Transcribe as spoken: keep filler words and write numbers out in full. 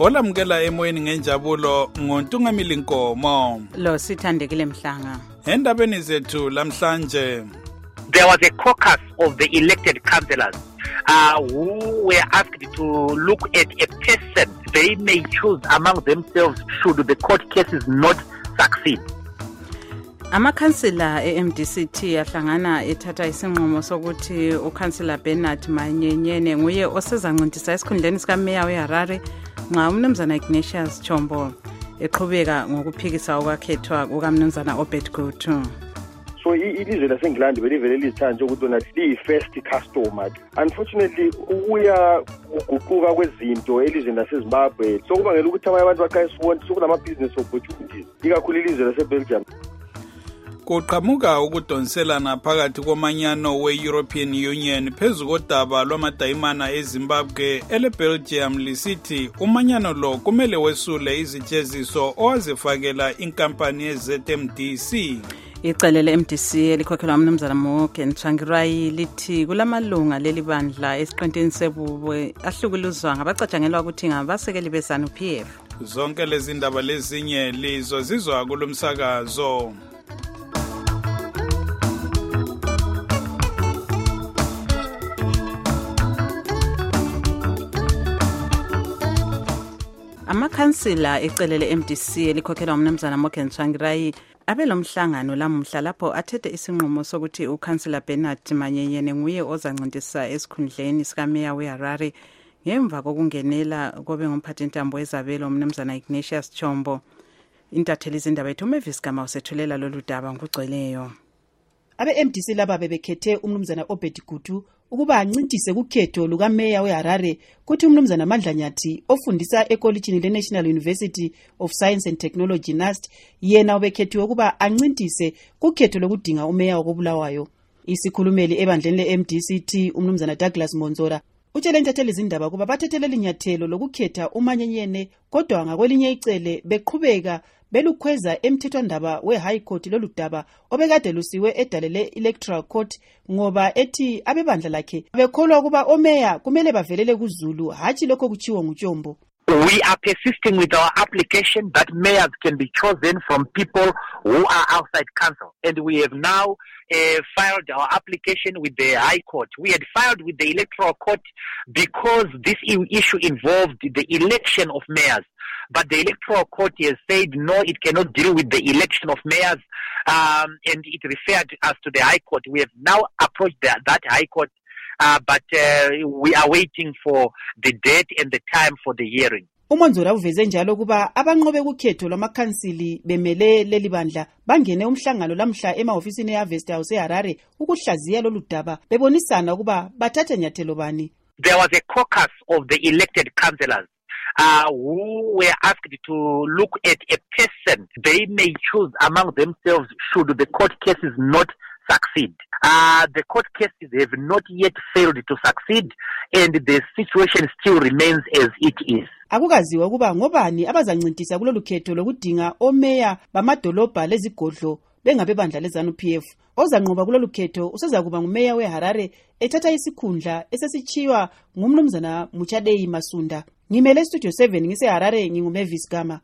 olamukela emoyeni ngenjabulo ngoNtungamili Nkomo lo sithandekile Mhlanga. Endabeni zethu lamhlanje, there was a caucus of the elected councillors uh, who were asked to look at a person they may choose among themselves should the court cases not succeed. Amakhansila e-M D C T ahlangana ethatha isinqumo sokuthi uKhansila Bernard Manyenyene nguye osezanqintisa esikhundleni sikaMeya weHarare nxa uMnumzana Ignatius Chombo eqhubeka ngokuphikisa ukwakhethwa kukaMnumzana Obed Gutu. So ilizwe laseNgilandi belivele lithanje ukuthi lona liyi-first customer. Unfortunately ukuya ukuguquka kwezinto elizweni laseZimbabwe sokubangela ukuthi abanye abantu baqayisibona sokunama-business opportunities ikakhulu ilizwe laseBelgium. Kuqhamuka ukudonselana phakathi komanyano we-European Union phezu kodaba lwamadayimana eZimbabwe ele-Belgium lisithi umanyano lo kumele wesule izijeziso owazifakela inkampani ye-Z M D C. Icele le-M D C elikhokhelwa uMnumzana Morgan Tsvangirai lithi kulamalunga leli bandla esiqintini sebubwe ahlukuluzwa ngabacatshangelwa ukuthi ngabasekeli be-ZANU P F. Zonke lezi ndaba lezinye lizo zizwa kulomsakazo. Amakhansila ecele le-M D C elikhokhelwa uMnumzana Morgan Tsvangirai abelomhlangano lamuhla lapho athethe isinqumo sokuthi uKhansila Bernard Manyenyene nguye ozanqintisa esikhundleni sikaMeya weHarare ngemva kokungenela kobe ngumphathintambo wezabelo uMnumzana Ignatius Chombo. Intatheli izindaba yethu uMavis Gama usethulela lolu daba ngokugcweleyo. Abe-M D C laba bebekhethe uMnumzana Obed Gutu ukuba ancintise kukhetho lukaMeya weHarare kuthi uMnumzana Mandlanyathi ofundisa ekolitshini le-National University of Science and Technology N U S T yena ubekhethiwe ukuba ancintise kukhetho lokudinga uMeya wakobulawayo. Isikhulumeli ebandleni le-M D C T uMnumzana Douglas Monzora utshele intatheli izindaba kuba bathethelele inyathelo lokukhetha uManyenyene kodwa ngakwelinye icele beqhubeka belukhweza emthethwandaba we-High Court lolu daba obekade lusiwe edalele electoral court ngoba ethi abebandla lakhe bekholwa ukuba omeya kumele bavelele kuZulu hatshi lokho kuchiwo nguTshombo. We are persisting with our application that mayors can be chosen from people who are outside council. And we have now uh, filed our application with the High Court. We had filed with the Electoral Court because this issue involved the election of mayors. But the Electoral Court has said, no, it cannot deal with the election of mayors, um, and it referred us to the High Court. We have now approached the, that High Court, uh, but uh, we are waiting for the date and the time for the hearing. Umonzora uveze njalo kuba abanqobe kukhetho lwamakhansili bemele leli bandla bangene umhlangano lamhla emahofisini eHarvest House eHarare ukuhlaziya lolu daba bebonisana kuba bathathe nyathelo bani. There was a caucus of the elected councillors Uh, who were asked to look at a person they may choose among themselves should the court cases not succeed. Uh, the court cases have not yet failed to succeed and the situation still remains as it is. Akukaziwa kuba ngobani abazancintisa kulolu khetho lokudinga omeya bamadolobha lezigodlo bengabebandla leZANU P F. Ozanqoba kulolu khetho usezakuba nguMeya weHarare ethatha isikhundla esesichiwa nguMnumzana Muchadeyi Masunda. Ngimele Studio seven ngise Harare nginguMavis Gama.